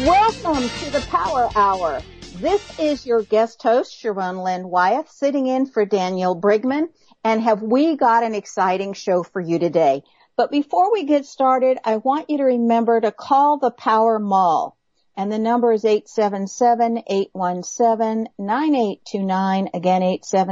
Welcome to the Power Hour. This is your guest host, Sharon Lynn Wyeth, sitting in for Daniel Brigman. And have we got an exciting show for you today? But before we get started, I want you to remember to call the Power Mall. And the number is 877-817-9829. Again,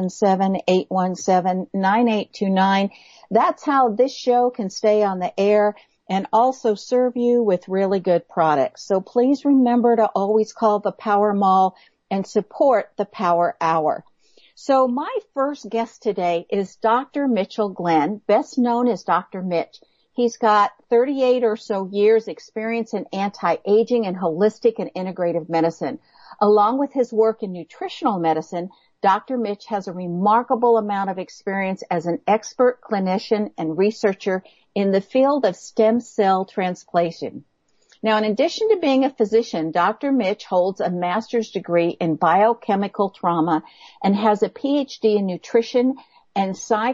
877-817-9829. That's how this show can stay on the air and also serve you with really good products. So please remember to always call the Power Mall and support the Power Hour. So my first guest today is Dr. Mitchell Glenn, best known as Dr. Mitch. He's got 38 or so years experience in anti-aging and holistic and integrative medicine. Along with his work in nutritional medicine, Dr. Mitch has a remarkable amount of experience as an expert clinician and researcher in the field of stem cell transplantation. Now, in addition to being a physician, Dr. Mitch holds a master's degree in biochemical trauma and has a PhD in nutrition and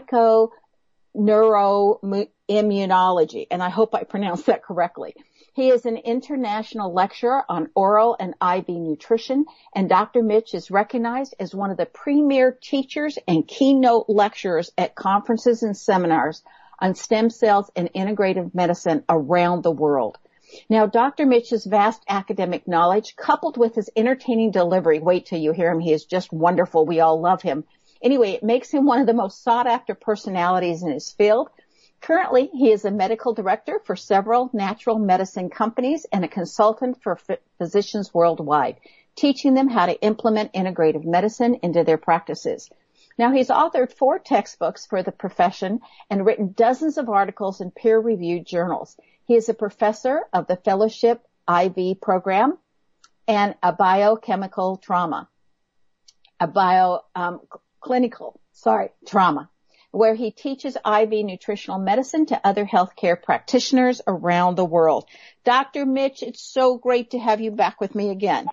psychoneuroimmunology, and I hope I pronounced that correctly. He is an international lecturer on oral and IV nutrition, and Dr. Mitch is recognized as one of the premier teachers and keynote lecturers at conferences and seminars on stem cells and integrative medicine around the world. Now, Dr. Mitch's vast academic knowledge, coupled with his entertaining delivery, wait till you hear him, he is just wonderful. We all love him. Anyway, it makes him one of the most sought-after personalities in his field. Currently, he is a medical director for several natural medicine companies and a consultant for physicians worldwide, teaching them how to implement integrative medicine into their practices. Now, he's authored 4 textbooks for the profession and written dozens of articles in peer-reviewed journals. He is a professor of the Fellowship IV program and a biochemical trauma, trauma, where he teaches IV nutritional medicine to other healthcare practitioners around the world. Dr. Mitch, it's so great to have you back with me again.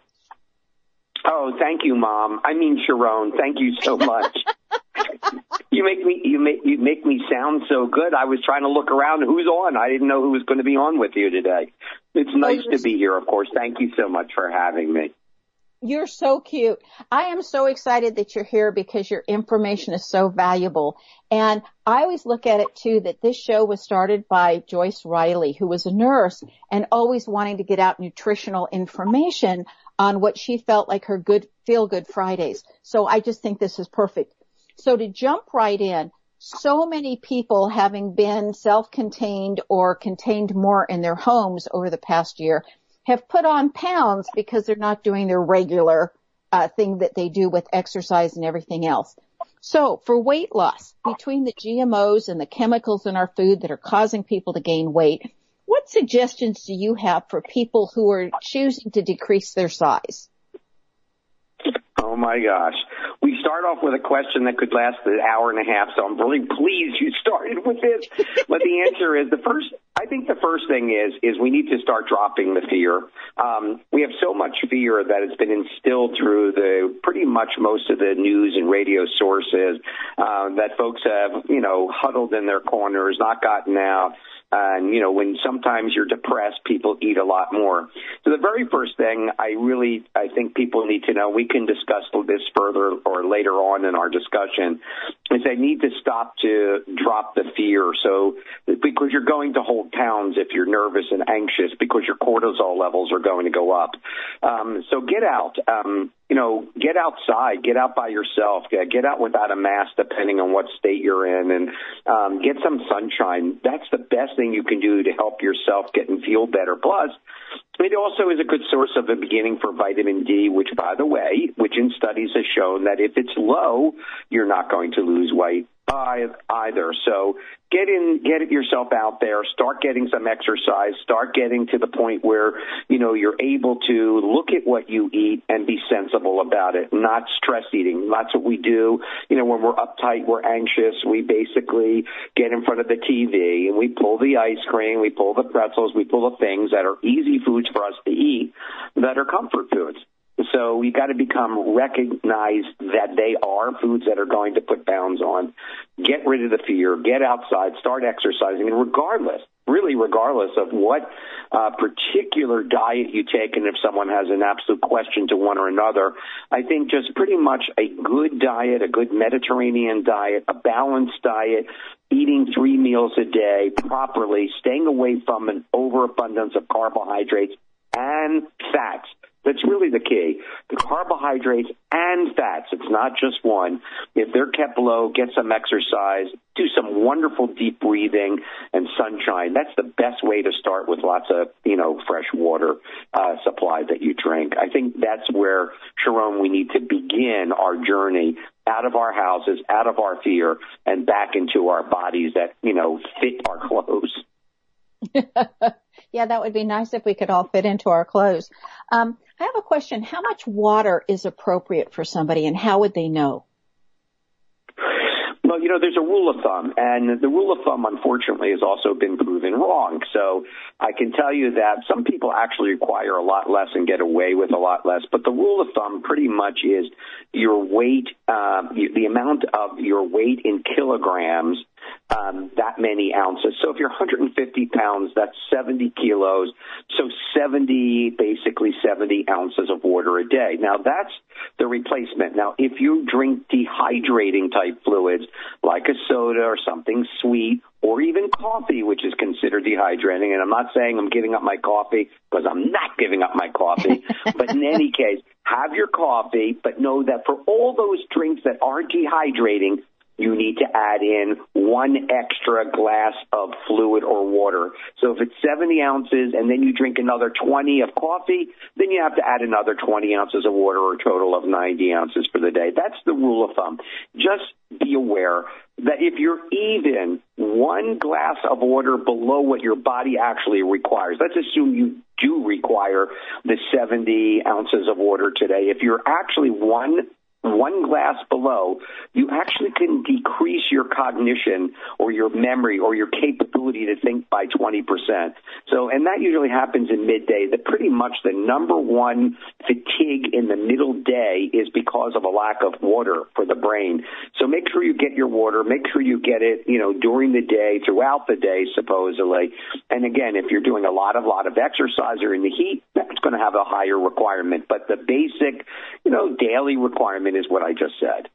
Oh, thank you, Mom. I mean, Sharon, thank you so much. You make me sound so good. I was trying to look around who's on. I didn't know who was going to be on with you today. It's nice to be here, of course. Thank you so much for having me. You're so cute. I am so excited that you're here because your information is so valuable. And I always look at it, too, that this show was started by Joyce Riley, who was a nurse and always wanting to get out nutritional information on what she felt like her good feel-good Fridays. So I just think this is perfect. So to jump right in, so many people having been self-contained or contained more in their homes over the past year have put on pounds because they're not doing their regular thing that they do with exercise and everything else. So for weight loss, between the GMOs and the chemicals in our food that are causing people to gain weight, what suggestions do you have for people who are choosing to decrease their size? Oh, my gosh. We start off with a question that could last an hour and a half, so I'm really pleased you started with this. But the answer is I think the first thing is we need to start dropping the fear. We have so much fear that it's been instilled through pretty much most of the news and radio sources that folks have, huddled in their corners, not gotten out. And, when sometimes you're depressed, people eat a lot more. So the very first thing I think people need to know, we can discuss this further or later on in our discussion, is they need to stop to drop the fear. So because you're going to hold pounds if you're nervous and anxious because your cortisol levels are going to go up. So get out. Get outside, get out by yourself, get out without a mask depending on what state you're in, and get some sunshine. That's the best thing you can do to help yourself get and feel better. Plus, it also is a good source of the beginning for vitamin D, which, by the way, which in studies has shown that if it's low, you're not going to lose weight either. So get yourself out there, start getting some exercise, start getting to the point where, you're able to look at what you eat and be sensible about it, not stress eating. That's what we do. When we're uptight, we're anxious, we basically get in front of the TV and we pull the ice cream, we pull the pretzels, we pull the things that are easy foods for us to eat that are comfort foods. So we got to recognize that they are foods that are going to put pounds on. Get rid of the fear, get outside, start exercising, and regardless of what particular diet you take, and if someone has an absolute question to one or another, I think just pretty much a good diet, a good Mediterranean diet, a balanced diet, eating 3 meals a day properly, staying away from an overabundance of carbohydrates and fats. That's really the key. The carbohydrates and fats. It's not just one. If they're kept low, get some exercise, do some wonderful deep breathing and sunshine. That's the best way to start with lots of, fresh water supply that you drink. I think that's where, Sharon, we need to begin our journey out of our houses, out of our fear, and back into our bodies that, fit our clothes. Yeah, that would be nice if we could all fit into our clothes. I have a question. How much water is appropriate for somebody, and how would they know? Well, there's a rule of thumb, and the rule of thumb, unfortunately, has also been proven wrong. So I can tell you that some people actually require a lot less and get away with a lot less. But the rule of thumb pretty much is your weight, the amount of your weight in kilograms, that many ounces. So if you're 150 pounds, that's 70 kilos. So 70 ounces of water a day. Now, that's the replacement. Now, if you drink dehydrating type fluids like a soda or something sweet, or even coffee, which is considered dehydrating, and I'm not saying I'm giving up my coffee, because I'm not giving up my coffee, but in any case, have your coffee, but know that for all those drinks that are dehydrating, you need to add in 1 extra glass of fluid or water. So if it's 70 ounces and then you drink another 20 of coffee, then you have to add another 20 ounces of water, or a total of 90 ounces for the day. That's the rule of thumb. Just be aware that if you're even 1 glass of water below what your body actually requires, let's assume you do require the 70 ounces of water today. If you're actually one glass below, you actually can decrease your cognition or your memory or your capability to think by 20%. So, and that usually happens in midday. That pretty much the number one fatigue in the middle day is because of a lack of water for the brain. So make sure you get your water. Make sure you get it, during the day, throughout the day, supposedly. And again, if you're doing a lot of exercise or in the heat, that's going to have a higher requirement. But the basic, daily requirement is what I just said.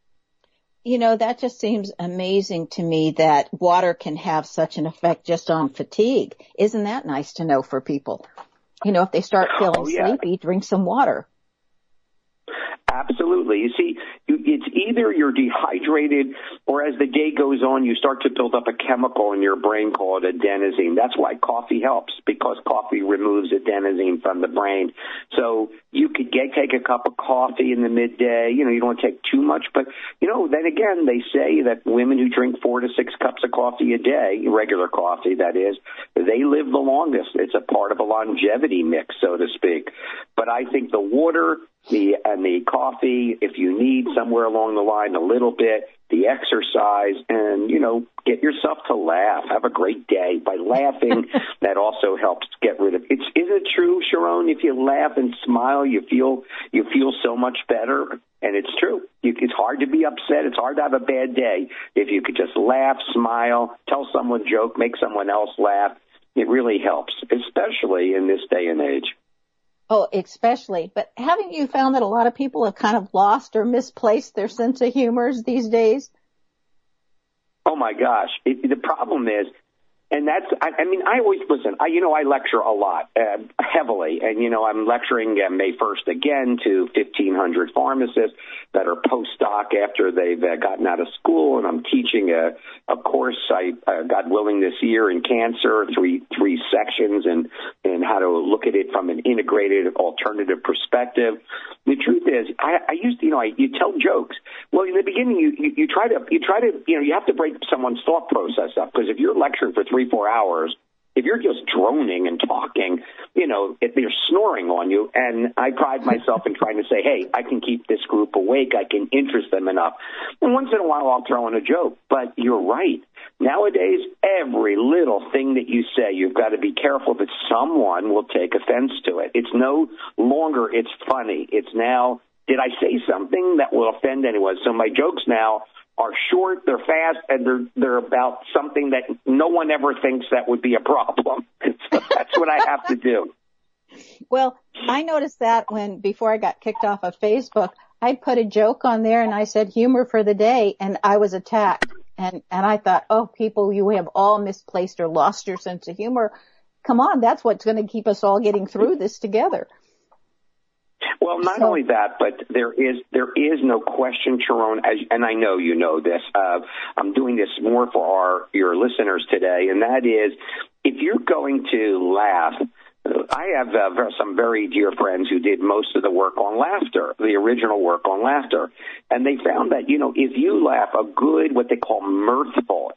That just seems amazing to me that water can have such an effect just on fatigue. Isn't that nice to know for people? If they start feeling sleepy, drink some water. Absolutely. You see, it's either you're dehydrated, or as the day goes on, you start to build up a chemical in your brain called adenosine. That's why coffee helps, because coffee removes adenosine from the brain. So you could take a cup of coffee in the midday. You don't want to take too much, but, then again, they say that women who drink 4 to 6 cups of coffee a day, regular coffee, that is, they live the longest. It's a part of a longevity mix, so to speak. But I think the water, and the coffee, if you need somewhere along the line a little bit, the exercise, and, get yourself to laugh. Have a great day. By laughing, that also helps get rid of it. Isn't it true, Sharon? If you laugh and smile, you feel so much better. And it's true. It's hard to be upset. It's hard to have a bad day. If you could just laugh, smile, tell someone a joke, make someone else laugh, it really helps, especially in this day and age. Oh, especially. But haven't you found that a lot of people have kind of lost or misplaced their sense of humor these days? Oh, my gosh. The problem is, and that's, I always, listen, I lecture a lot, heavily, and, I'm lecturing May 1st again to 1,500 pharmacists that are postdoc after they've gotten out of school, and I'm teaching a course, God willing, this year in cancer, three sections, and how to look at it from an integrated alternative perspective. The truth is, you tell jokes. Well, in the beginning, you try to, you have to break someone's thought process up, because if you're lecturing for 3-4 hours, if you're just droning and talking, if they're snoring on you, and I pride myself in trying to say, hey, I can keep this group awake, I can interest them enough. And once in a while, I'll throw in a joke. But you're right. Nowadays, every little thing that you say, you've got to be careful that someone will take offense to it. It's no longer it's funny. It's now, did I say something that will offend anyone? So my jokes now are short, they're fast, and they're about something that no one ever thinks that would be a problem. So that's what I have to do. Well, I noticed that before I got kicked off of Facebook, I put a joke on there and I said humor for the day, and I was attacked. And I thought, oh, people, you have all misplaced or lost your sense of humor. Come on, that's what's going to keep us all getting through this together. Well, not only that, but there is no question, Sharon, and I know you know this. I'm doing this more for your listeners today, and that is, if you're going to laugh, I have some very dear friends who did most of the work on laughter, the original work on laughter, and they found that, if you laugh a good, what they call mirthful,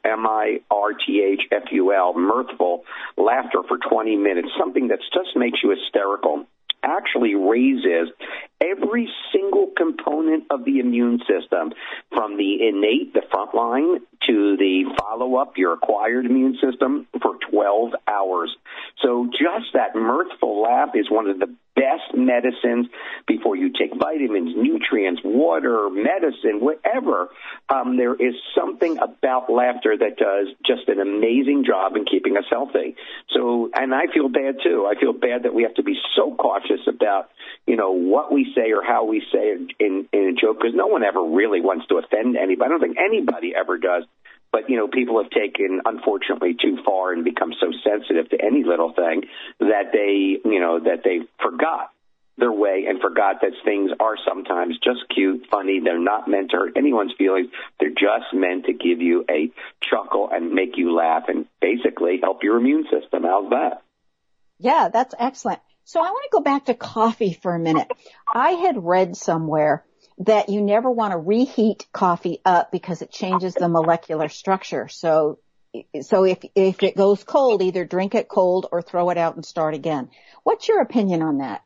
mirthful, mirthful laughter for 20 minutes, something that just makes you hysterical, actually raises every single component of the immune system, from the innate, the front line, to the follow-up, your acquired immune system, for 12 hours. So just that mirthful laugh is one of the best medicines before you take vitamins, nutrients, water, medicine, whatever. There is something about laughter that does just an amazing job in keeping us healthy. So, and I feel bad too. I feel bad that we have to be so cautious about, what we say or how we say it in a joke, because no one ever really wants to offend anybody. I don't think anybody ever does. But, people have taken, unfortunately, too far and become so sensitive to any little thing that they forgot their way and forgot that things are sometimes just cute, funny. They're not meant to hurt anyone's feelings. They're just meant to give you a chuckle and make you laugh and basically help your immune system. How's that? Yeah, that's excellent. So I want to go back to coffee for a minute. I had read somewhere that you never want to reheat coffee up because it changes the molecular structure. So if it goes cold, either drink it cold or throw it out and start again. What's your opinion on that?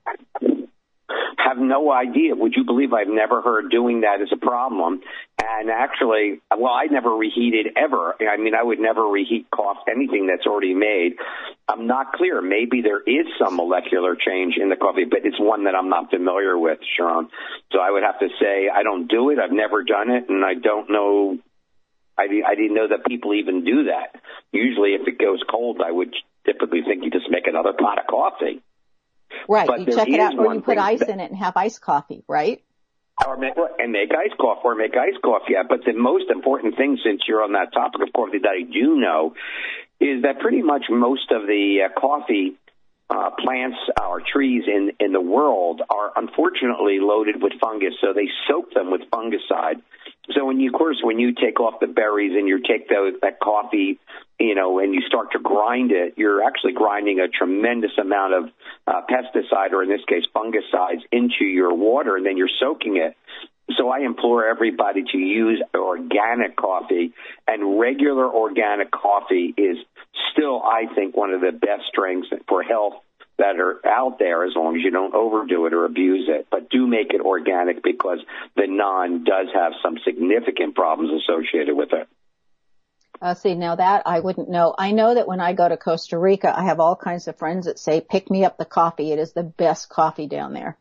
Have no idea. Would you believe I've never heard doing that as a problem? And actually, I never reheated ever. I mean, I would never reheat anything that's already made. I'm not clear. Maybe there is some molecular change in the coffee, but it's one that I'm not familiar with, Sharon. So I would have to say I don't do it. I've never done it, and I don't know. I didn't know that people even do that. Usually, if it goes cold, I would typically think you just make another pot of coffee. Right. But you check it out, or you put ice in it and have iced coffee, right? Make iced coffee. Yeah. But the most important thing, since you're on that topic of coffee, that I do know is that pretty much most of the coffee plants or trees in the world are unfortunately loaded with fungus, so they soak them with fungicide. So when you take off the berries and you take that coffee, and you start to grind it, you're actually grinding a tremendous amount of pesticide, or in this case fungicides, into your water, and then you're soaking it. So I implore everybody to use organic coffee, and regular organic coffee is still, I think, one of the best drinks for health that are out there, as long as you don't overdo it or abuse it. But do make it organic, because the non does have some significant problems associated with it. See, now that I wouldn't know. I know that when I go to Costa Rica, I have all kinds of friends that say, pick me up the coffee. It is the best coffee down there.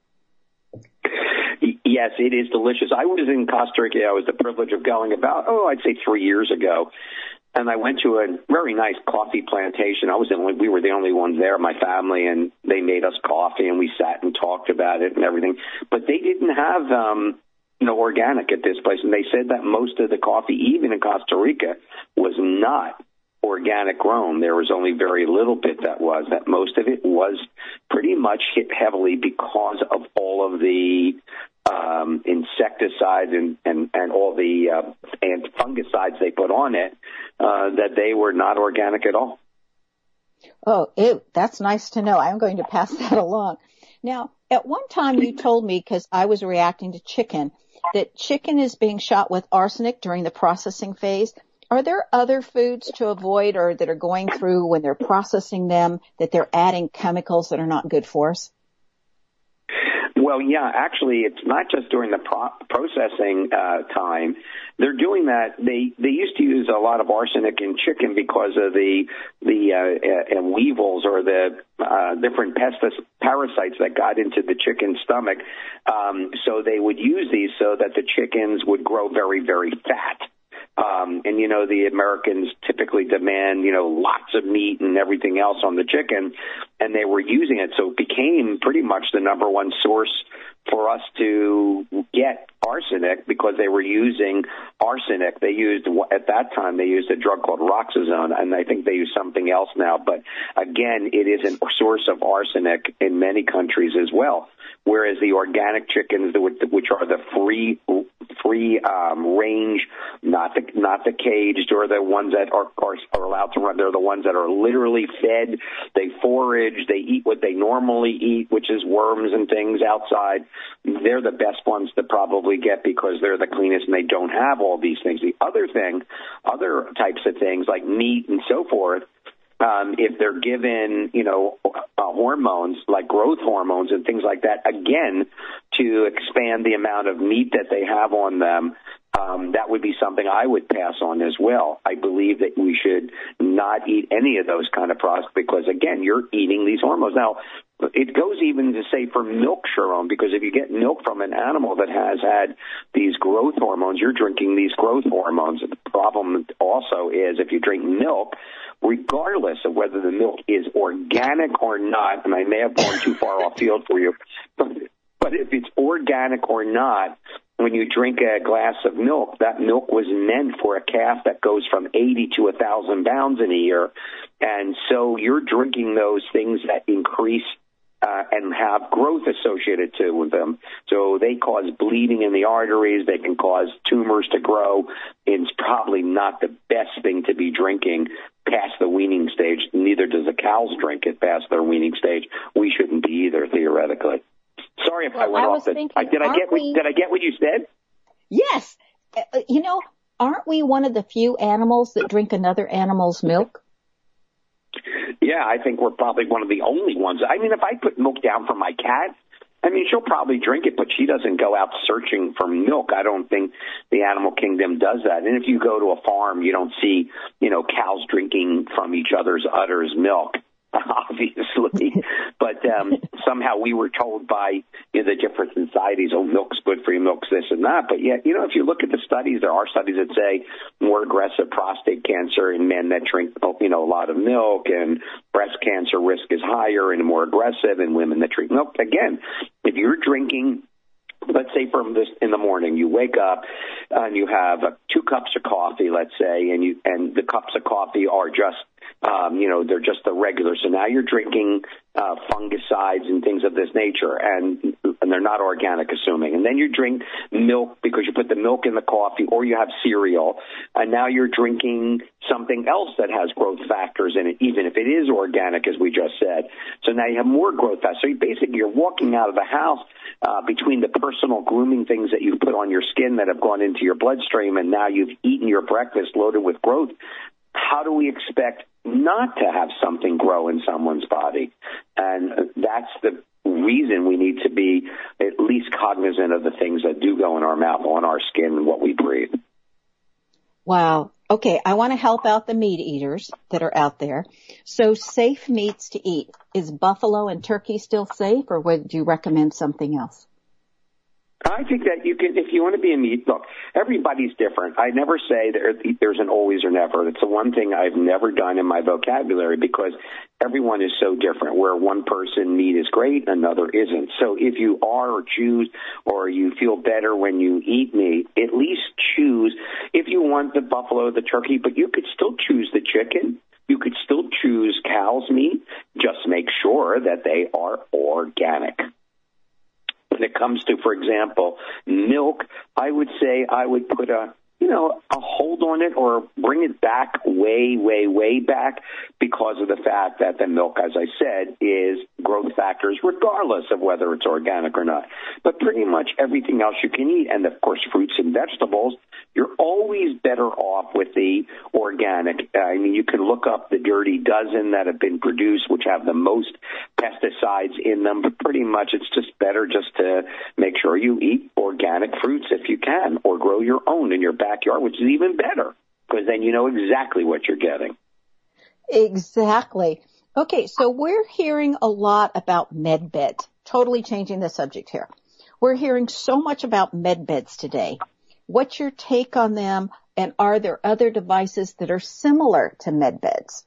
Yes, it is delicious. I was in Costa Rica. I was the privilege of going about, I'd say 3 years ago. And I went to a very nice coffee plantation. We were the only ones there, my family, and they made us coffee, and we sat and talked about it and everything. But they didn't have organic at this place, and they said that most of the coffee, even in Costa Rica, was not organic grown. There was only very little bit that was. That most of it was pretty much hit heavily because of all of the insecticides and all the and fungicides they put on it, that they were not organic at all. Oh, that's nice to know. I'm going to pass that along. Now, at one time you told me, because I was reacting to chicken, that chicken is being shot with arsenic during the processing phase. Are there other foods to avoid, or that are going through when they're processing them, that they're adding chemicals that are not good for us? Well, yeah, actually, it's not just during the processing time. They're doing that. They used to use a lot of arsenic in chicken because of the weevils or the different parasites that got into the chicken's stomach. So they would use these so that the chickens would grow very, very fat. And, you know, the Americans typically demand, you know, lots of meat and everything else on the chicken, and they were using it. So it became pretty much the number one source for us to get arsenic because they were using arsenic. They used, at that time, they used a drug called Roxazone, and I think they use something else now. But again, it is a source of arsenic in many countries as well. Whereas the organic chickens, which are the free range, not the caged or the ones that are allowed to run, they're the ones that are literally fed. They forage, they eat what they normally eat, which is worms and things outside. They're the best ones to probably get because they're the cleanest and they don't have all these things. The other types of things like meat and so forth, if they're given, you know, hormones like growth hormones and things like that, again, to expand the amount of meat that they have on them, that would be something I would pass on as well. I believe that we should not eat any of those kind of products because, again, you're eating these hormones. Now, it goes even to say for milk, Sharon, because if you get milk from an animal that has had these growth hormones, you're drinking these growth hormones. The problem also is if you drink milk, regardless of whether the milk is organic or not, and I may have gone too far off field for you, but if it's organic or not, when you drink a glass of milk, that milk was meant for a calf that goes from 80 to 1,000 pounds in a year. And so you're drinking those things that increase and have growth associated with them. So they cause bleeding in the arteries. They can cause tumors to grow. It's probably not the best thing to be drinking past the weaning stage. Neither does the cows drink it past their weaning stage. We shouldn't be either, theoretically. Sorry if I went off. Did I get what you said? Yes. You know, aren't we one of the few animals that drink another animal's milk? Yeah, I think we're probably one of the only ones. I mean, if I put milk down for my cat, I mean, she'll probably drink it, but she doesn't go out searching for milk. I don't think the animal kingdom does that. And if you go to a farm, you don't see, you know, cows drinking from each other's udders milk, obviously. But somehow we were told by, you know, the different societies, oh, milk's good for you, milk's this and that. But yet, you know, if you look at the studies, there are studies that say more aggressive prostate cancer in men that drink, you know, a lot of milk, and breast cancer risk is higher and more aggressive in women that drink milk. Again, if you're drinking, let's say from this in the morning, you wake up and you have 2 cups of coffee, let's say, and the cups of coffee are just, you know, they're just the regular. So now you're drinking fungicides and things of this nature, and they're not organic, assuming. And then you drink milk because you put the milk in the coffee, or you have cereal, and now you're drinking something else that has growth factors in it, even if it is organic, as we just said. So now you have more growth factors. So you're walking out of the house between the personal grooming things that you've put on your skin that have gone into your bloodstream, and now you've eaten your breakfast loaded with growth. How do we expect not to have something grow in someone's body? And that's the reason we need to be at least cognizant of the things that do go in our mouth, on our skin, and what we breathe. Wow. Okay, I want to help out the meat eaters that are out there. So safe meats to eat. Is buffalo and turkey still safe, or would you recommend something else? I think that you can, if you want to be a meat, look, everybody's different. I never say there's an always or never. It's the one thing I've never done in my vocabulary, because everyone is so different. Where one person meat is great, another isn't. So if you are or choose, or you feel better when you eat meat, at least choose, if you want the buffalo, the turkey, but you could still choose the chicken. You could still choose cow's meat. Just make sure that they are organic. When it comes to, for example, milk, I would say I would put a hold on it, or bring it back way, way, way back, because of the fact that the milk, as I said, is growth factors, regardless of whether it's organic or not. But pretty much everything else you can eat, and of course fruits and vegetables, you're always better off with the organic. I mean, you can look up the dirty dozen that have been produced, which have the most pesticides in them, but pretty much it's just better just to make sure you eat organic fruits if you can, or grow your own in your backyard, which is even better, because then you know exactly what you're getting. Exactly. Okay, so we're hearing a lot about med beds, totally changing the subject here. We're hearing so much about med beds today. What's your take on them, and are there other devices that are similar to med beds?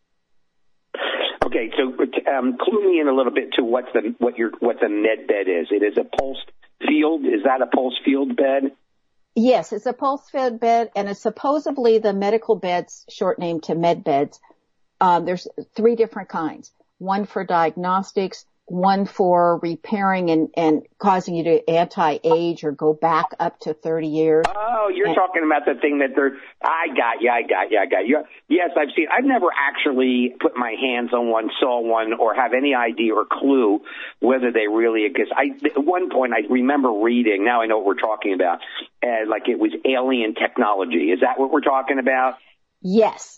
Okay, so clue me in a little bit to what the med bed is. It is a pulsed field. Is that a pulsed field bed? Yes, it's a pulse fed bed, and it's supposedly the medical beds, short name to med beds. There's 3 different kinds. One for diagnostics, one for repairing and causing you to anti-age or go back up to 30 years. Oh, you're talking about the thing that I got you. Yes, I've seen. I've never actually put my hands on one, saw one, or have any idea or clue whether they really exist. At one point, I remember reading, now I know what we're talking about, like it was alien technology. Is that what we're talking about? Yes.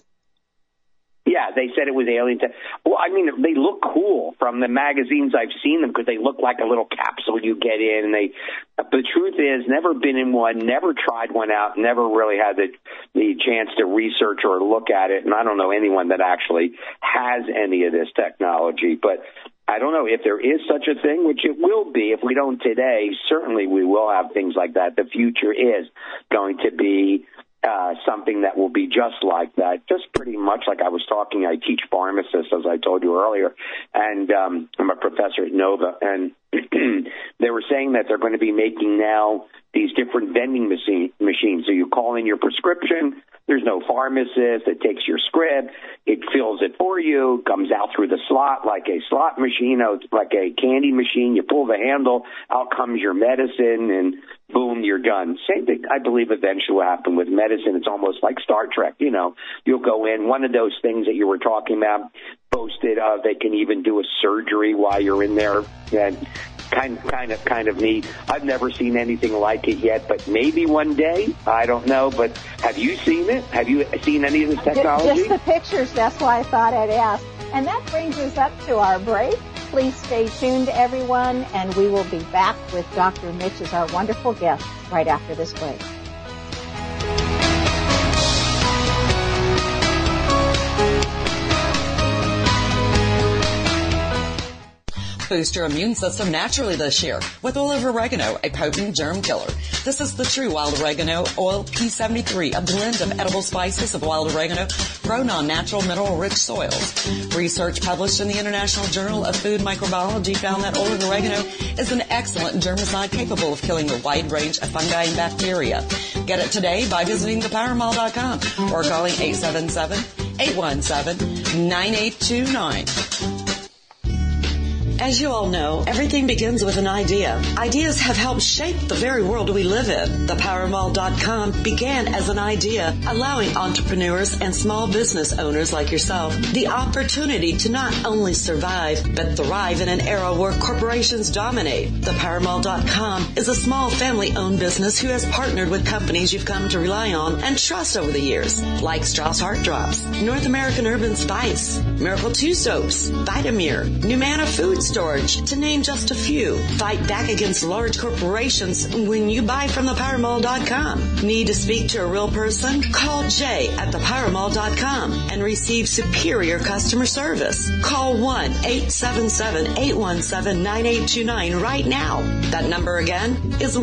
Yeah, they said it was alien. Well, I mean, they look cool from the magazines I've seen them, because they look like a little capsule you get in. And the truth is, never been in one, never tried one out, never really had the chance to research or look at it. And I don't know anyone that actually has any of this technology. But I don't know if there is such a thing, which it will be. If we don't today, certainly we will have things like that. The future is going to be something that will be just like that, just pretty much like I was talking. I teach pharmacists, as I told you earlier, and I'm a professor at Nova, and they were saying that they're going to be making now these different vending machines. So you call in your prescription, there's no pharmacist, it takes your script, it fills it for you, comes out through the slot like a slot machine, like a candy machine. You pull the handle, out comes your medicine, and boom, you're done. Same thing, I believe, eventually will happen with medicine. It's almost like Star Trek. You know, you'll go in, one of those things that you were talking about, boasted of, they can even do a surgery while you're in there, and kind of neat. I've never seen anything like it yet, but maybe one day. I don't know, but have you seen it? Have you seen any of this technology? Just the pictures. That's why I thought I'd ask. And that brings us up to our break. Please stay tuned, everyone, and we will be back with Dr. Mitch as our wonderful guest right after this break. Boost your immune system naturally this year with oil of oregano, a potent germ killer. This is the true wild oregano oil P73, a blend of edible spices of wild oregano grown on natural mineral-rich soils. Research published in the International Journal of Food Microbiology found that oil of oregano is an excellent germicide capable of killing a wide range of fungi and bacteria. Get it today by visiting thepowermall.com or calling 877-817-9829. As you all know, everything begins with an idea. Ideas have helped shape the very world we live in. ThePowerMall.com began as an idea, allowing entrepreneurs and small business owners like yourself the opportunity to not only survive, but thrive in an era where corporations dominate. ThePowerMall.com is a small family-owned business who has partnered with companies you've come to rely on and trust over the years, like Strauss Heart Drops, North American Urban Spice, Miracle 2 Soaps, Vitamir, Numana Food Storage, to name just a few. Fight back against large corporations when you buy from thepowermall.com. Need to speak to a real person? Call Jay at thepowermall.com and receive superior customer service. Call 1-877-817-9829 right now. That number again is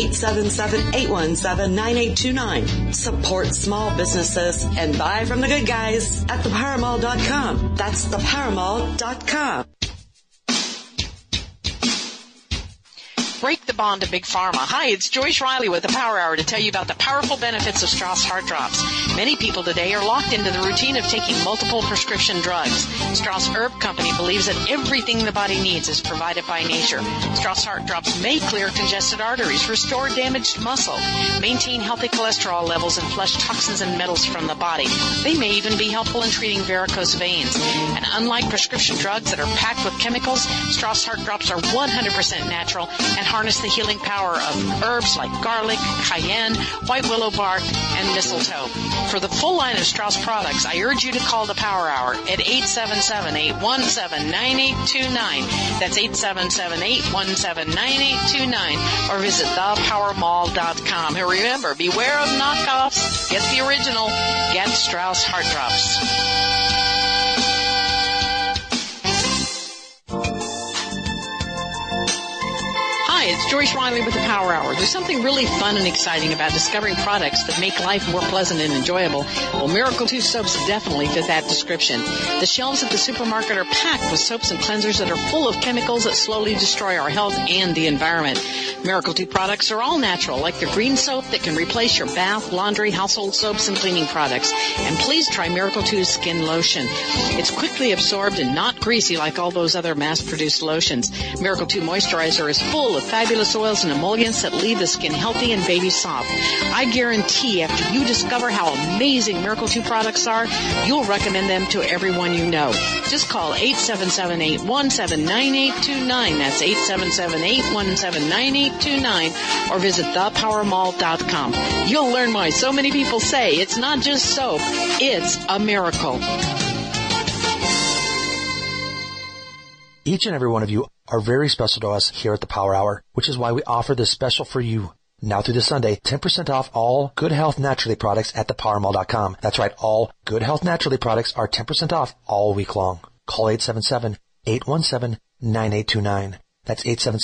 1-877-817-9829. Support small businesses and buy from the good guys at thepowermall.com. That's thepowermall.com. Break the bond to Big Pharma. Hi, it's Joyce Riley with the Power Hour to tell you about the powerful benefits of Strauss Heart Drops. Many people today are locked into the routine of taking multiple prescription drugs. Strauss Herb Company believes that everything the body needs is provided by nature. Strauss Heart Drops may clear congested arteries, restore damaged muscle, maintain healthy cholesterol levels, and flush toxins and metals from the body. They may even be helpful in treating varicose veins. And unlike prescription drugs that are packed with chemicals, Strauss Heart Drops are 100% natural and harness the healing power of herbs like garlic, cayenne, white willow bark, and mistletoe. For the full line of Strauss products, I urge you to call the Power Hour at 877-817-9829. That's 877-817-9829. Or visit thepowermall.com. And remember, beware of knockoffs. Get the original. Get Strauss Heart Drops. Hi, it's Joyce Riley with the Power Hour. There's something really fun and exciting about discovering products that make life more pleasant and enjoyable. Well, Miracle 2 soaps definitely fit that description. The shelves at the supermarket are packed with soaps and cleansers that are full of chemicals that slowly destroy our health and the environment. Miracle 2 products are all natural, like the green soap that can replace your bath, laundry, household soaps, and cleaning products. And please try Miracle 2's skin lotion. It's quickly absorbed and not greasy like all those other mass-produced lotions. Miracle 2 moisturizer is full of fabulous oils and emollients that leave the skin healthy and baby soft. I guarantee after you discover how amazing Miracle 2 products are, you'll recommend them to everyone you know. Just call 877-817-9829. That's 877-817-9829. Or visit thepowermall.com. You'll learn why so many people say it's not just soap, it's a miracle. Each and every one of you are very special to us here at the Power Hour, which is why we offer this special for you. Now through this Sunday, 10% off all Good Health Naturally products at thepowermall.com. That's right, all Good Health Naturally products are 10% off all week long. Call 877-817-9829. That's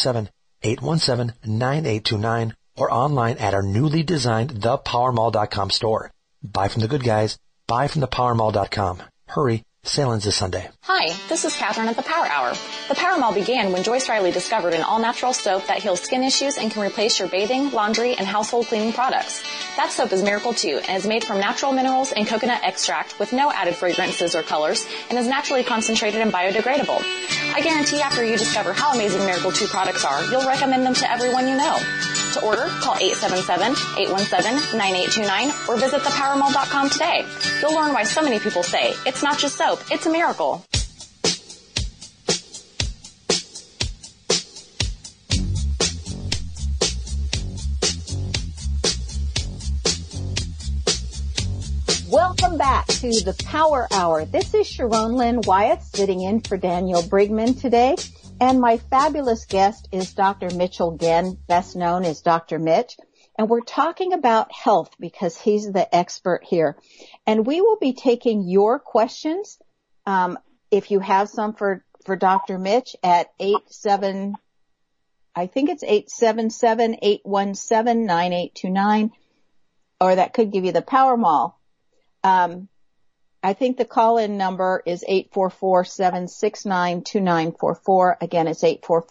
877-817-9829 or online at our newly designed thepowermall.com store. Buy from the good guys. Buy from thepowermall.com. Hurry. Sale ends this Sunday. Hi, this is Catherine at the Power Hour. The Power Mall began when Joyce Riley discovered an all-natural soap that heals skin issues and can replace your bathing, laundry, and household cleaning products. That soap is Miracle 2 and is made from natural minerals and coconut extract with no added fragrances or colors and is naturally concentrated and biodegradable. I guarantee after you discover how amazing Miracle 2 products are, you'll recommend them to everyone you know. To order, call 877-817-9829 or visit thepowermall.com today. You'll learn why so many people say, it's not just soap, it's a miracle. Welcome back to the Power Hour. This is Sharon Lynn Wyeth sitting in for Daniel Brigman today. And my fabulous guest is Dr. Mitchell Genn, best known as Dr. Mitch. And we're talking about health because he's the expert here. And we will be taking your questions, if you have some for Dr. Mitch at 877-817-9829, or that could give you the Power Mall. I think the call-in number is 844-769-2944. Again, it's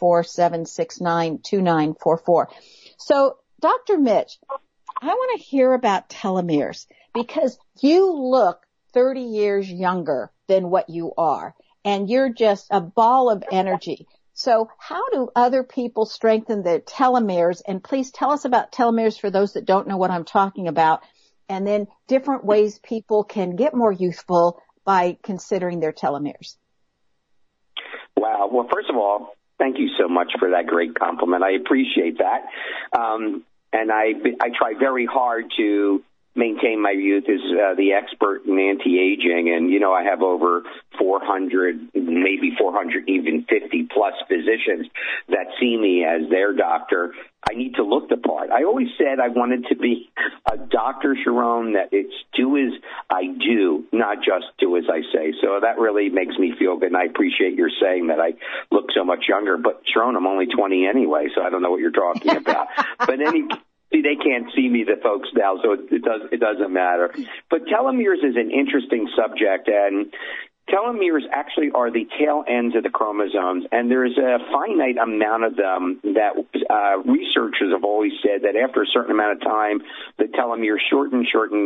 844-769-2944. So, Dr. Mitch, I want to hear about telomeres because you look 30 years younger than what you are, and you're just a ball of energy. So how do other people strengthen their telomeres? And please tell us about telomeres for those that don't know what I'm talking about. And then different ways people can get more youthful by considering their telomeres. Wow. Well, first of all, thank you so much for that great compliment. I appreciate that. And I try very hard to maintain my youth as the expert in anti-aging. And, you know, I have over 400, maybe 450 plus physicians that see me as their doctor. I need to look the part. I always said I wanted to be a Dr. Sharon, that it's do as I do, not just do as I say. So that really makes me feel good, and I appreciate your saying that I look so much younger. But, Sharon, I'm only 20 anyway, so I don't know what you're talking about. But they can't see me, the folks now, so it doesn't matter. But telomeres is an interesting subject, and Telomeres actually are the tail ends of the chromosomes, and there's a finite amount of them that researchers have always said that after a certain amount of time, the telomeres shorten,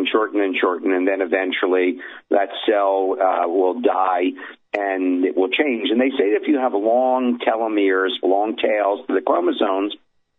and then eventually that cell will die and it will change. And they say that if you have long telomeres, long tails to the chromosomes,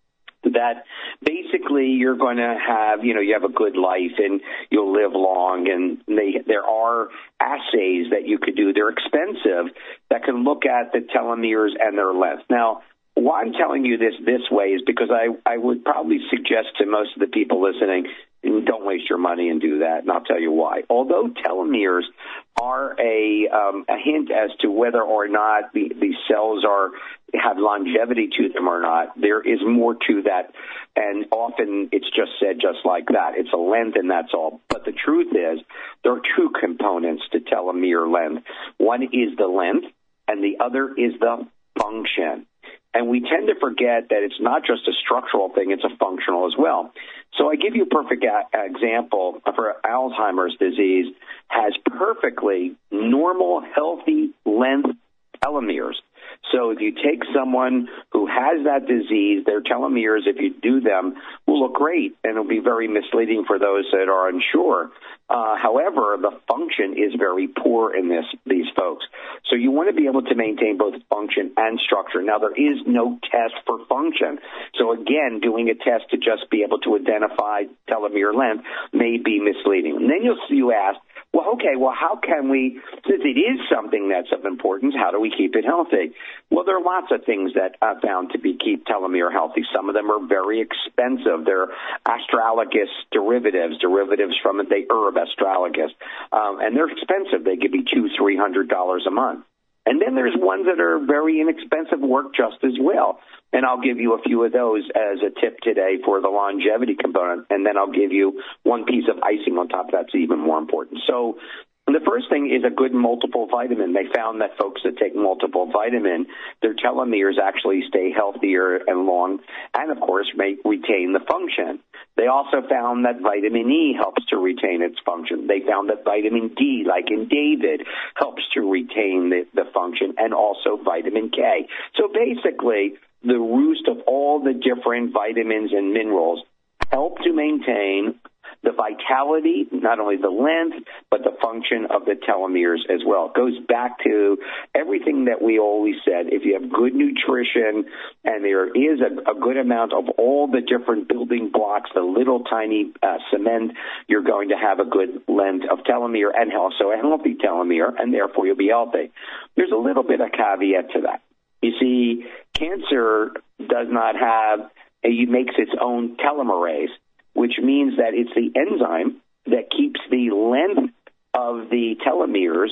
that basically you're going to have, you have a good life and you'll live long. And there are assays that you could do. They're expensive that can look at the telomeres and their length. Now, why I'm telling you this way is because I would probably suggest to most of the people listening, don't waste your money and do that, and I'll tell you why. Although telomeres are a hint as to whether or not the cells have longevity to them or not, there is more to that, and often it's just said just like that. It's a length, and that's all. But the truth is, there are two components to telomere length. One is the length, and the other is the function. And we tend to forget that it's not just a structural thing, it's a functional as well. So I give you a perfect example for Alzheimer's disease, has perfectly normal, healthy length telomeres. So if you take someone who has that disease, their telomeres, if you do them, will look great, and it'll be very misleading for those that are unsure. However, the function is very poor in these folks. So you want to be able to maintain both function and structure. Now, there is no test for function. So again, doing a test to just be able to identify telomere length may be misleading. And then you ask, well, okay, how can we, since it is something that's of importance, how do we keep it healthy? Well, there are lots of things that are found to keep telomere healthy. Some of them are very expensive. They're astragalus derivatives from the herb astragalus, and they're expensive. They could be $200-$300 a month. And then there's ones that are very inexpensive, work just as well. And I'll give you a few of those as a tip today for the longevity component, and then I'll give you one piece of icing on top that's even more important. So the first thing is a good multiple vitamin. They found that folks that take multiple vitamin, their telomeres actually stay healthier and long, and of course may retain the function. They also found that vitamin E helps to retain its function. They found that vitamin D, like in David, helps to retain the function, and also vitamin K. So basically, the roost of all the different vitamins and minerals help to maintain the vitality, not only the length, but the function of the telomeres as well. It goes back to everything that we always said. If you have good nutrition and there is a good amount of all the different building blocks, the little tiny cement, you're going to have a good length of telomere and also a healthy telomere, and therefore you'll be healthy. There's a little bit of caveat to that. You see, cancer does not have, it makes its own telomerase, which means that it's the enzyme that keeps the length of the telomeres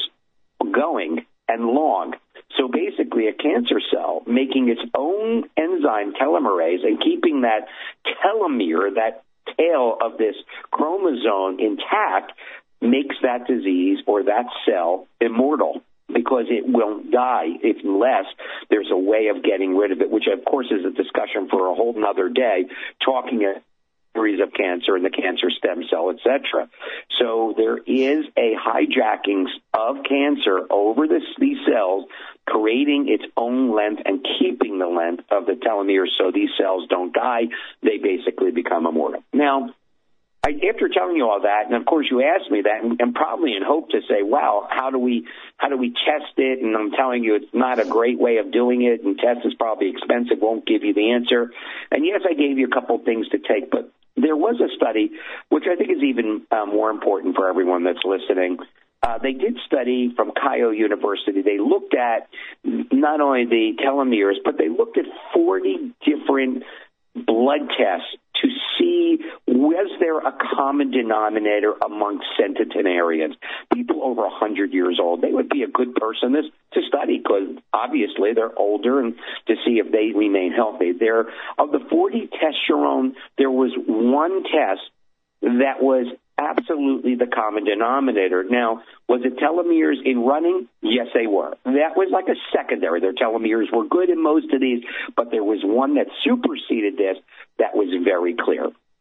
going and long. So basically a cancer cell making its own enzyme telomerase and keeping that telomere, that tail of this chromosome intact, makes that disease or that cell immortal, because it won't die unless there's a way of getting rid of it, which of course is a discussion for a whole nother day, talking of cancer and the cancer stem cell, etc. So there is a hijacking of cancer over these cells, creating its own length and keeping the length of the telomeres so these cells don't die. They basically become immortal. Now, after telling you all that, and of course you asked me that, and probably in hope to say, wow, how do we test it? And I'm telling you it's not a great way of doing it, and test is probably expensive, won't give you the answer. And yes, I gave you a couple of things to take, but there was a study, which I think is even more important for everyone that's listening. They did study from Keio University. They looked at not only the telomeres, but they looked at 40 different blood tests to see was there a common denominator amongst centenarians, people over 100 years old. They would be a good person to study because obviously they're older, and to see if they remain healthy. Of the 40 tests, Sharon, there was one test that was absolutely the common denominator. Now, was it telomeres in running? Yes, they were. That was like a secondary. Their telomeres were good in most of these, but there was one that superseded this that was very clear.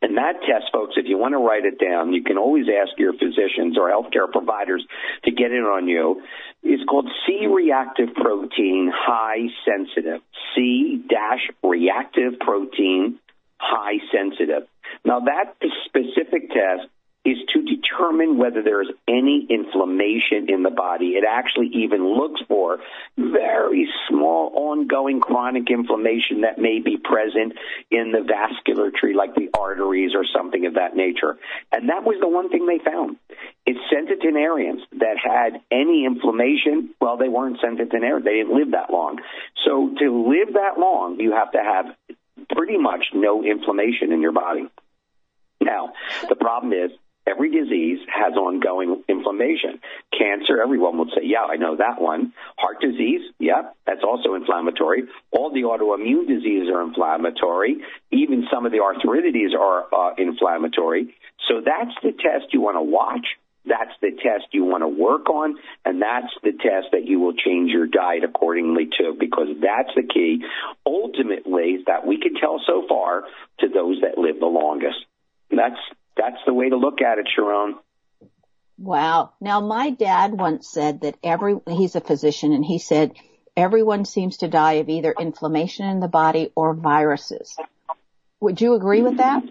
And that test, folks, if you want to write it down, you can always ask your physicians or healthcare providers to get it on you. It's called C-reactive protein high sensitive. C-reactive protein high sensitive. Now, that specific test is to determine whether there is any inflammation in the body. It actually even looks for very small ongoing chronic inflammation that may be present in the vascular tree, like the arteries or something of that nature. And that was the one thing they found. It's centenarians that had any inflammation, well, they weren't centenarians. They didn't live that long. So to live that long, you have to have pretty much no inflammation in your body. Now, the problem is, every disease has ongoing inflammation. Cancer, everyone will say, yeah, I know that one. Heart disease, yeah, that's also inflammatory. All the autoimmune diseases are inflammatory. Even some of the arthritides are inflammatory. So that's the test you want to watch. That's the test you want to work on, and that's the test that you will change your diet accordingly to, because that's the key, ultimately, that we can tell so far to those that live the longest. That's the way to look at it, Sharon. Wow. Now, my dad once said that he's a physician, and he said everyone seems to die of either inflammation in the body or viruses. Would you agree with that?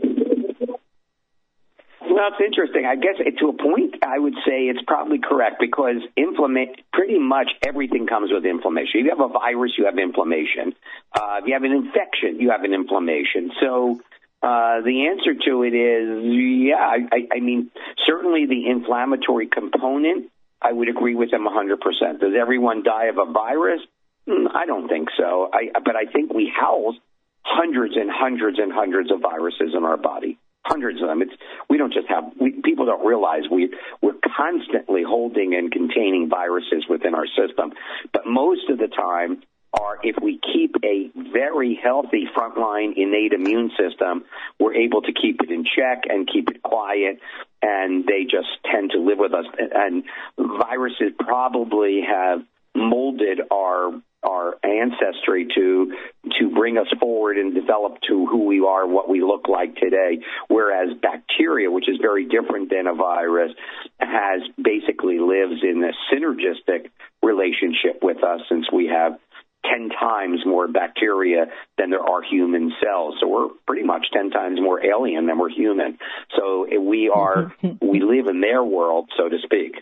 Well, it's interesting. I guess to a point, I would say it's probably correct, because pretty much everything comes with inflammation. If you have a virus, you have inflammation. If you have an infection, you have an inflammation. So the answer to it is, yeah, I mean, certainly the inflammatory component, I would agree with them 100%. Does everyone die of a virus? I don't think so. But I think we house hundreds and hundreds and hundreds of viruses in our body. Hundreds of them. People don't realize we're constantly holding and containing viruses within our system. But most of the time, if we keep a very healthy frontline innate immune system, we're able to keep it in check and keep it quiet, and they just tend to live with us. And viruses probably have molded our ancestry to bring us forward and develop to who we are, what we look like today, whereas bacteria, which is very different than a virus, basically lives in a synergistic relationship with us, since we have 10 times more bacteria than there are human cells. So we're pretty much 10 times more alien than we're human. So we live in their world, so to speak.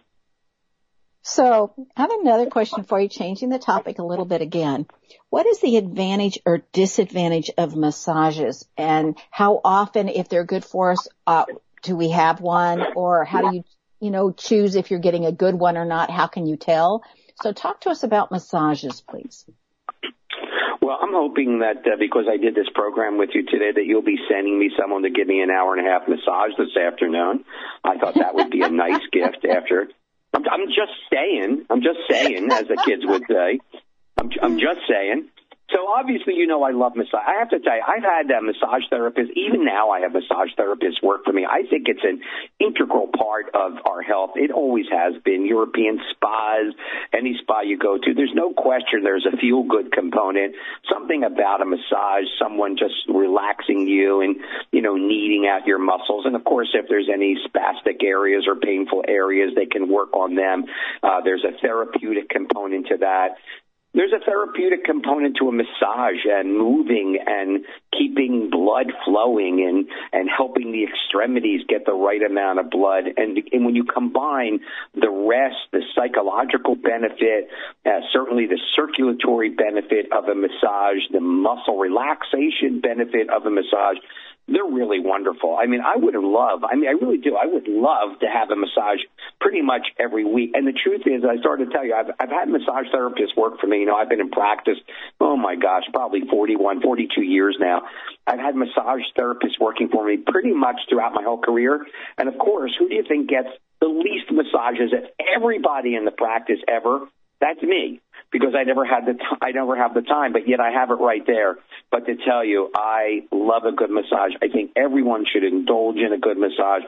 So I have another question for you, changing the topic a little bit again. What is the advantage or disadvantage of massages, and how often, if they're good for us, do we have one, or how do you choose if you're getting a good one or not? How can you tell? So talk to us about massages, please. Well, I'm hoping that because I did this program with you today, that you'll be sending me someone to give me an hour-and-a-half massage this afternoon. I thought that would be a nice gift after. I'm just saying, as the kids would say. I'm just saying. So obviously, I love massage. I have to tell you, I've had massage therapists. Even now, I have massage therapists work for me. I think it's an integral part of our health. It always has been. European spas, any spa you go to, there's no question there's a feel-good component, something about a massage, someone just relaxing you and, kneading out your muscles. And, of course, if there's any spastic areas or painful areas, they can work on them. There's a therapeutic component to that. There's a therapeutic component to a massage and moving and keeping blood flowing and helping the extremities get the right amount of blood. And when you combine the rest, the psychological benefit, certainly the circulatory benefit of a massage, the muscle relaxation benefit of a massage, they're really wonderful. I mean, I really do. I would love to have a massage pretty much every week. And the truth is, I started to tell you, I've had massage therapists work for me. I've been in practice, oh my gosh, probably 41, 42 years now. I've had massage therapists working for me pretty much throughout my whole career. And of course, who do you think gets the least massages of everybody in the practice ever? That's me, because I never have the time, but yet I have it right there. But to tell you, I love a good massage. I think everyone should indulge in a good massage.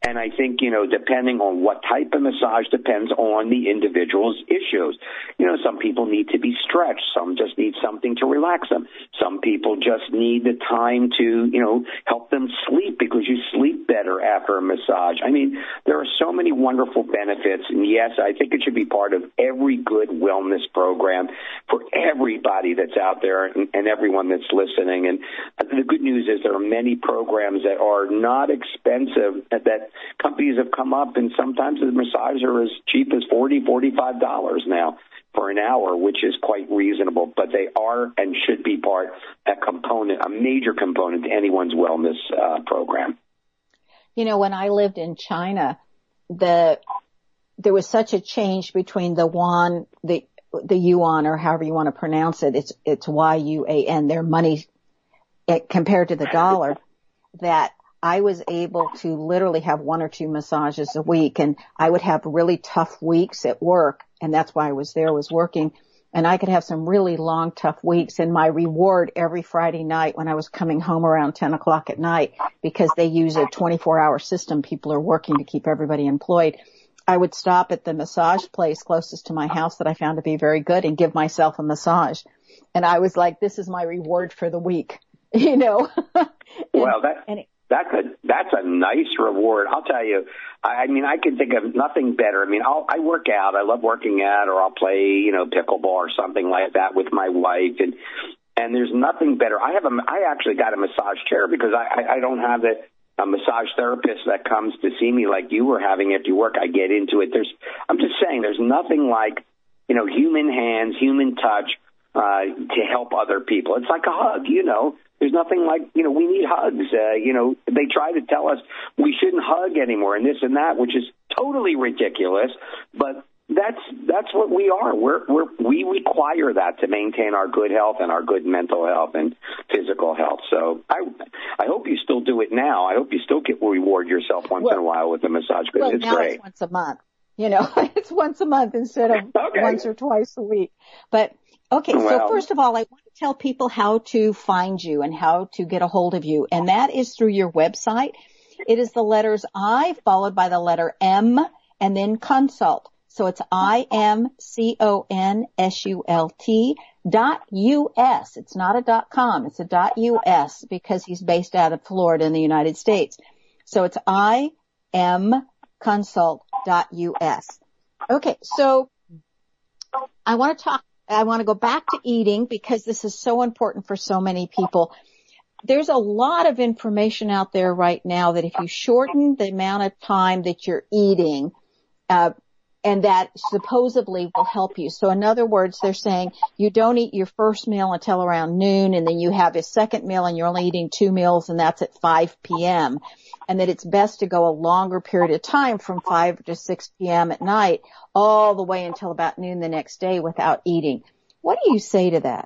And I think, depending on what type of massage depends on the individual's issues. Some people need to be stretched. Some just need something to relax them. Some people just need the time to, help them sleep because you sleep better after a massage. I mean, there are so many wonderful benefits. And yes, I think it should be part of every good wellness program for everybody that's out there and everyone that's listening. And the good news is there are many programs that are not expensive that companies have come up, and sometimes the massages are as cheap as $40, $45 now for an hour, which is quite reasonable. But they are and should be a major component to anyone's wellness program. When I lived in China, there was such a change between the yuan, or however you want to pronounce it. It's YUAN, their money compared to the dollar, that I was able to literally have 1 or 2 massages a week, and I would have really tough weeks at work, and that's why I was there, was working, and I could have some really long, tough weeks, and my reward every Friday night when I was coming home around 10 o'clock at night, because they use a 24-hour system, people are working to keep everybody employed, I would stop at the massage place closest to my house that I found to be very good and give myself a massage. And I was like, this is my reward for the week, Well, that's a nice reward. I'll tell you, I can think of nothing better. I work out. I love working out, or I'll play, pickleball or something like that with my wife. And there's nothing better. I actually got a massage chair because I don't have a massage therapist that comes to see me like you were having after you work. I get into it. I'm just saying there's nothing like, human hands, human touch, to help other people. It's like a hug, There's nothing like, we need hugs. They try to tell us we shouldn't hug anymore and this and that, which is totally ridiculous. But that's what we are. We require that to maintain our good health and our good mental health and physical health. So I hope you still do it now. I hope you still reward yourself once in a while with a massage. Because it's now great. It's once a month. It's once a month instead of once or twice a week. But okay, so first of all, I want to tell people how to find you and how to get a hold of you, and that is through your website. It is the letters I followed by the letter M and then consult. So it's IMCONSULT.US. It's not a .com. It's a .US because he's based out of Florida in the United States. So it's IMConsult.US. Okay, so I want to go back to eating because this is so important for so many people. There's a lot of information out there right now that if you shorten the amount of time that you're eating, and that supposedly will help you. So in other words, they're saying you don't eat your first meal until around noon, and then you have a second meal and you're only eating 2 meals, and that's at 5 p.m. And that it's best to go a longer period of time from 5 to 6 p.m. at night all the way until about noon the next day without eating. What do you say to that?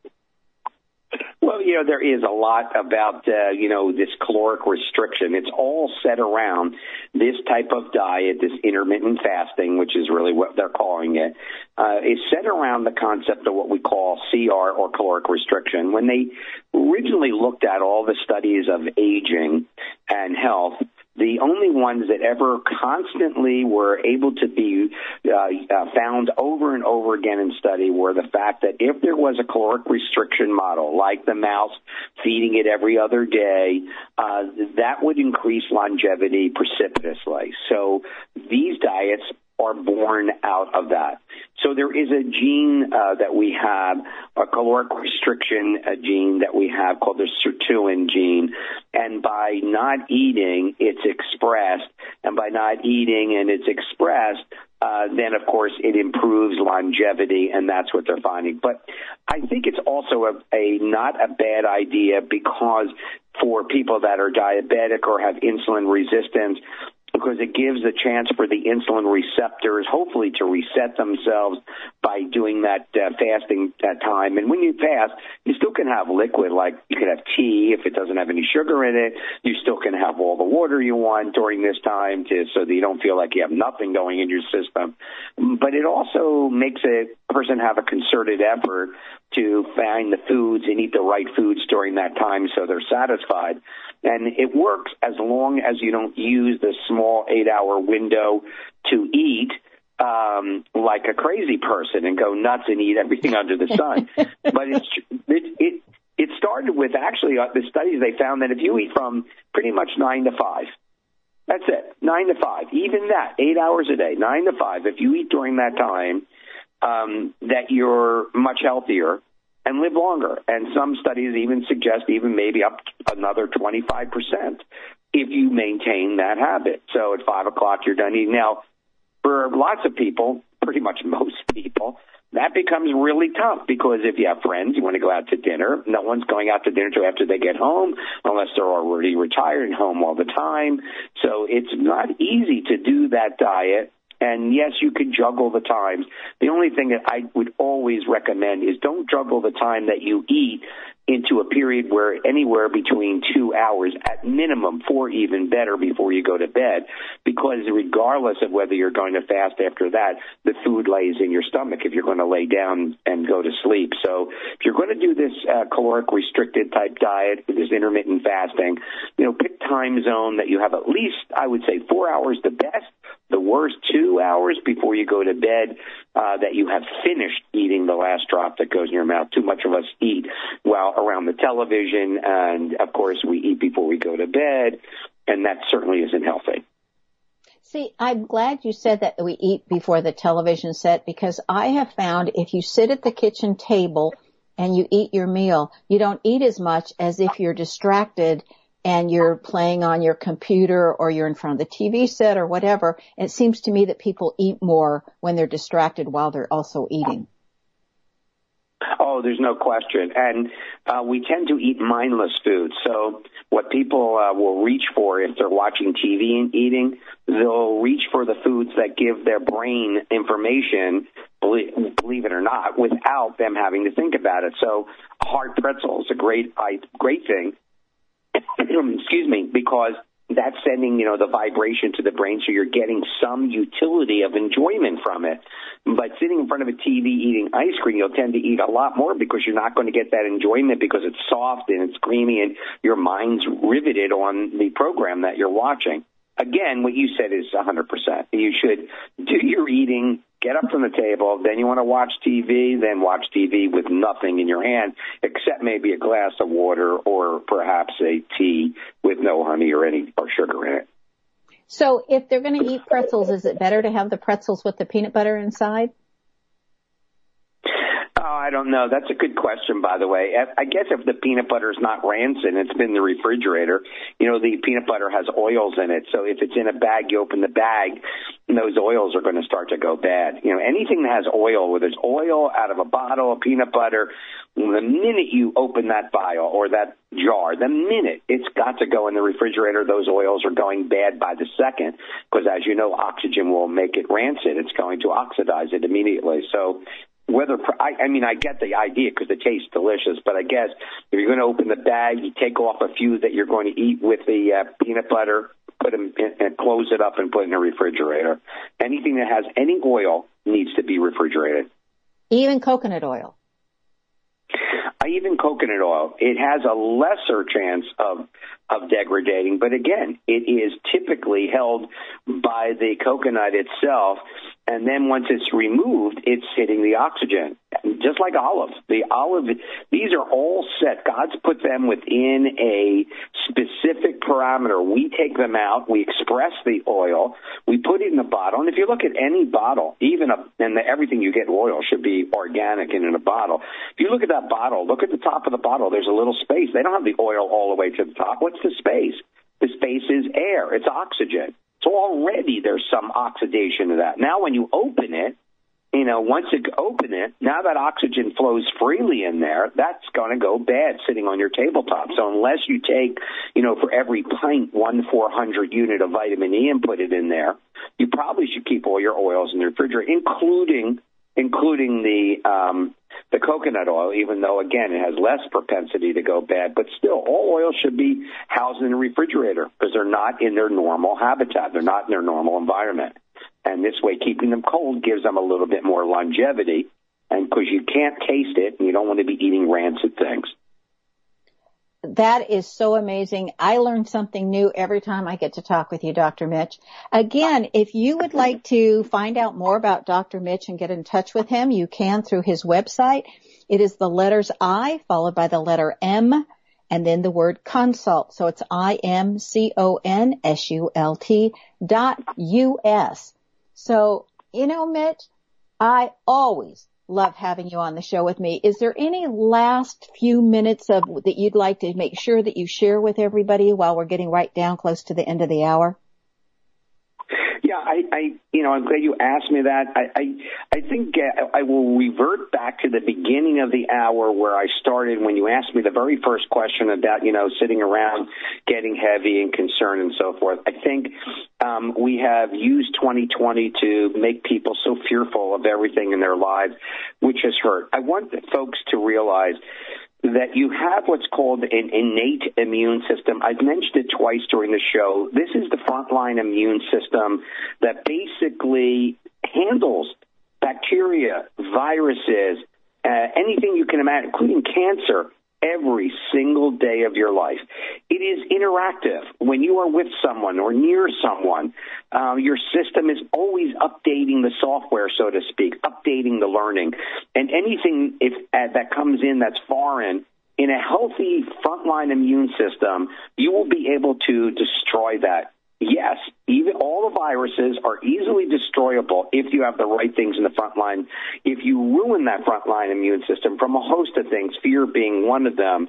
Well, there is a lot about, this caloric restriction. It's all set around this type of diet, this intermittent fasting, which is really what they're calling it, is set around the concept of what we call CR, or caloric restriction. When they originally looked at all the studies of aging and health, the only ones that ever constantly were able to be found over and over again in study were the fact that if there was a caloric restriction model, like the mouse feeding it every other day, that would increase longevity precipitously. So these diets are born out of that. So there is a gene that we have, a caloric restriction gene that we have called the sirtuin gene. And by not eating, it's expressed. And by not eating and it's expressed, then, of course, it improves longevity, and that's what they're finding. But I think it's also not a bad idea, because for people that are diabetic or have insulin resistance, because it gives a chance for the insulin receptors, hopefully, to reset themselves by doing that fasting time. And when you fast, you still can have liquid, like you can have tea if it doesn't have any sugar in it. You still can have all the water you want during this time so that you don't feel like you have nothing going in your system. But it also makes a person have a concerted effort to find the foods and eat the right foods during that time so they're satisfied. And it works as long as you don't use the small 8-hour window to eat like a crazy person and go nuts and eat everything under the sun. But it started with actually the studies. They found that if you eat from pretty much 9 to 5, that's it, 9 to 5, even that, 8 hours a day, 9 to 5, if you eat during that time, that you're much healthier and live longer. And some studies even suggest even maybe up another 25% if you maintain that habit. So at 5 o'clock, you're done eating. Now, for lots of people, pretty much most people, that becomes really tough because if you have friends, you want to go out to dinner. No one's going out to dinner until after they get home, unless they're already retired and home all the time. So it's not easy to do that diet. And yes, you can juggle the times. The only thing that I would always recommend is don't juggle the time that you eat into a period where anywhere between 2 hours, at minimum 4 even better, before you go to bed, because regardless of whether you're going to fast after that, the food lays in your stomach if you're going to lay down and go to sleep. So if you're going to do this caloric restricted type diet, this intermittent fasting, pick time zone that you have at least, I would say, 4 hours the best, the worst 2 hours before you go to bed, that you have finished eating the last drop that goes in your mouth. Too much of us eat while around the television, and of course we eat before we go to bed, and that certainly isn't healthy. See, I'm glad you said that we eat before the television set, because I have found if you sit at the kitchen table and you eat your meal, you don't eat as much as if you're distracted and you're playing on your computer or you're in front of the TV set or whatever. It seems to me that people eat more when they're distracted while they're also eating. Oh, there's no question. And we tend to eat mindless food. So what people will reach for if they're watching TV and eating, they'll reach for the foods that give their brain information, believe it or not, without them having to think about it. So a hard pretzel is a great thing. Excuse me, because that's sending, the vibration to the brain, so you're getting some utility of enjoyment from it. But sitting in front of a TV eating ice cream, you'll tend to eat a lot more because you're not going to get that enjoyment because it's soft and it's creamy and your mind's riveted on the program that you're watching. Again, what you said is 100%. You should do your eating, get up from the table, then you want to watch TV, then watch TV with nothing in your hand except maybe a glass of water or perhaps a tea with no honey or sugar in it. So if they're going to eat pretzels, is it better to have the pretzels with the peanut butter inside? Oh, I don't know. That's a good question, by the way. I guess if the peanut butter is not rancid, it's been in the refrigerator, the peanut butter has oils in it. So if it's in a bag, you open the bag, and those oils are going to start to go bad. Anything that has oil, whether it's oil out of a bottle of peanut butter, the minute you open that vial or that jar, the minute it's got to go in the refrigerator, those oils are going bad by the second because, as you know, oxygen will make it rancid. It's going to oxidize it immediately. So I get the idea because it tastes delicious, but I guess if you're going to open the bag, you take off a few that you're going to eat with the peanut butter, put them in, and close it up and put it in the refrigerator. Anything that has any oil needs to be refrigerated. Even coconut oil. Even coconut oil, it has a lesser chance of degrading, but again, it is typically held by the coconut itself, and then once it's removed, it's hitting the oxygen, just like olive. These are all set. God's put them within a specific parameter. We take them out, we express the oil, we put it in a bottle, and if you look at any bottle, everything you get oil should be organic and in a bottle. If you look at that bottle, look at the top of the bottle, there's a little space. They don't have the oil all the way to the top. What's the space? The space is air. It's oxygen. So already there's some oxidation to that. Now when you open it, once you open it, now that oxygen flows freely in there, that's going to go bad sitting on your tabletop. So unless you take, for every pint, 1/400 unit of vitamin E and put it in there, you probably should keep all your oils in the refrigerator, including the coconut oil, even though, again, it has less propensity to go bad. But still, all oils should be housed in the refrigerator because they're not in their normal habitat. They're not in their normal environment. And this way, keeping them cold gives them a little bit more longevity and because you can't taste it and you don't want to be eating rancid things. That is so amazing. I learn something new every time I get to talk with you, Dr. Mitch. Again, if you would like to find out more about Dr. Mitch and get in touch with him, you can through his website. It is the letters I followed by the letter M and then the word consult. So it's IMCONSULT.US. So, Mitch, I always love having you on the show with me. Is there any last few minutes that you'd like to make sure that you share with everybody while we're getting right down close to the end of the hour? Yeah, I'm glad you asked me that. I think I will revert back to the beginning of the hour where I started when you asked me the very first question about, sitting around getting heavy and concerned and so forth. I think we have used 2020 to make people so fearful of everything in their lives, which has hurt. I want folks to realize that you have what's called an innate immune system. I've mentioned it twice during the show. This is the frontline immune system that basically handles bacteria, viruses, anything you can imagine, including cancer, every single day of your life. It is interactive. When you are with someone or near someone, your system is always updating the software, so to speak, updating the learning. And anything that comes in that's foreign, in a healthy frontline immune system, you will be able to destroy that. Yes, even all the viruses are easily destroyable if you have the right things in the front line. If you ruin that frontline immune system from a host of things, fear being one of them,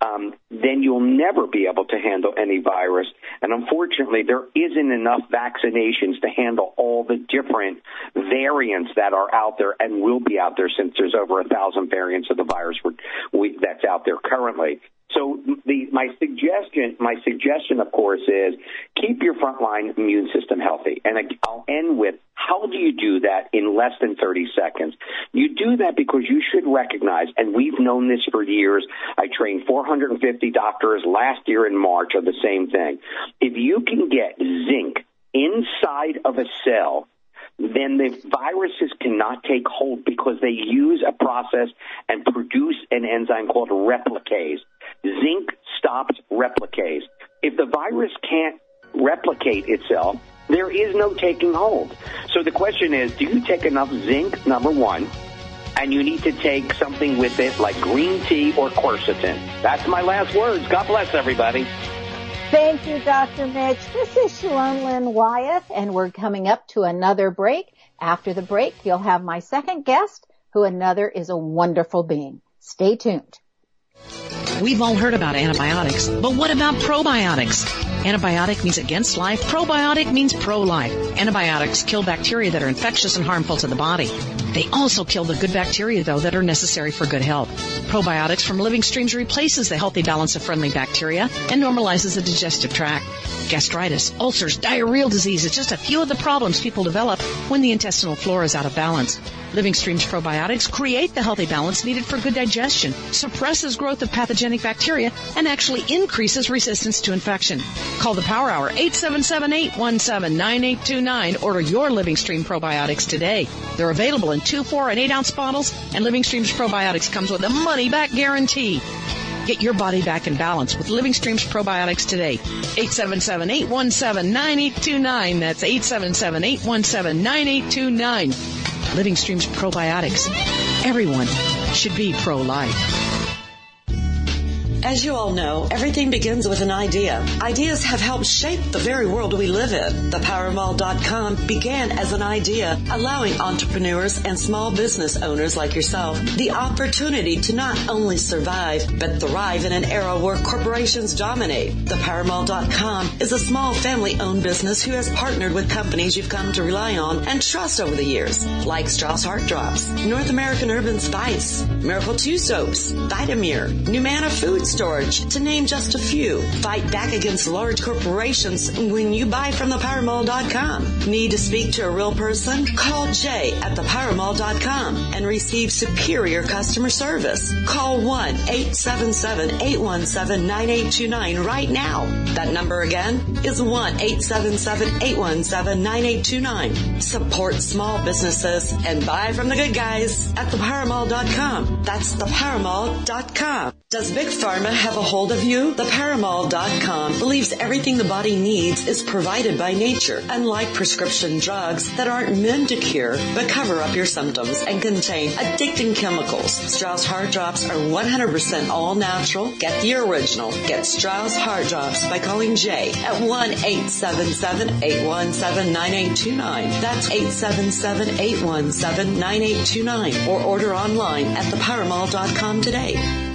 then you'll never be able to handle any virus. And unfortunately, there isn't enough vaccinations to handle all the different variants that are out there and will be out there, since there's over 1,000 variants of the virus that's out there currently. So my suggestion, of course, is keep your frontline immune system healthy. And I'll end with, how do you do that in less than 30 seconds? You do that because you should recognize, and we've known this for years. I trained 450 doctors last year in March of the same thing. If you can get zinc inside of a cell, then the viruses cannot take hold because they use a process and produce an enzyme called replicase. Zinc stops replicase. If the virus can't replicate itself, there is no taking hold. So the question is, do you take enough zinc, number one, and you need to take something with it like green tea or quercetin. That's my last words. God bless everybody. Thank you, Dr. Mitch. This is Sharon Lynn Wyeth, and we're coming up to another break. After the break, you'll have my second guest, who another is a wonderful being. Stay tuned. We've all heard about antibiotics, but what about probiotics? Antibiotic means against life. Probiotic means pro-life. Antibiotics kill bacteria that are infectious and harmful to the body. They also kill the good bacteria, though, that are necessary for good health. Probiotics from Living Streams replaces the healthy balance of friendly bacteria and normalizes the digestive tract. Gastritis, ulcers, diarrheal disease is just a few of the problems people develop when the intestinal flora is out of balance. Living Streams probiotics create the healthy balance needed for good digestion, suppresses growth of pathogenic bacteria, and actually increases resistance to infection. Call the Power Hour, 877-817-9829. Order your Living Stream probiotics today. They're available in 2, 4, and 8-ounce bottles, and Living Streams probiotics comes with a money-back guarantee. Get your body back in balance with Living Streams probiotics today. 877-817-9829. That's 877-817-9829. Living Streams probiotics. Everyone should be pro-life. As you all know, everything begins with an idea. Ideas have helped shape the very world we live in. ThePowerMall.com began as an idea, allowing entrepreneurs and small business owners like yourself the opportunity to not only survive, but thrive in an era where corporations dominate. ThePowerMall.com is a small family-owned business who has partnered with companies you've come to rely on and trust over the years, like Strauss Heart Drops, North American Urban Spice, Miracle 2 Soaps, Vitamir, Numana Food storage, to name just a few. Fight back against large corporations when you buy from thepowermall.com. Need to speak to a real person? Call Jay at thepowermall.com and receive superior customer service. Call 1-877-817-9829 right now. That number again is 1-877-817-9829. Support small businesses and buy from the good guys at thepowermall.com. That's thepowermall.com. Does Big Pharma have a hold of you? Thepowermall.com believes everything the body needs is provided by nature, unlike prescription drugs that aren't meant to cure but cover up your symptoms and contain addicting chemicals. Strauss Heart Drops are 100% all natural. Get the original. Get Strauss Heart Drops by calling Jay at 1-877-817-9829. That's 877-817-9829. Or order online at thepowermall.com today.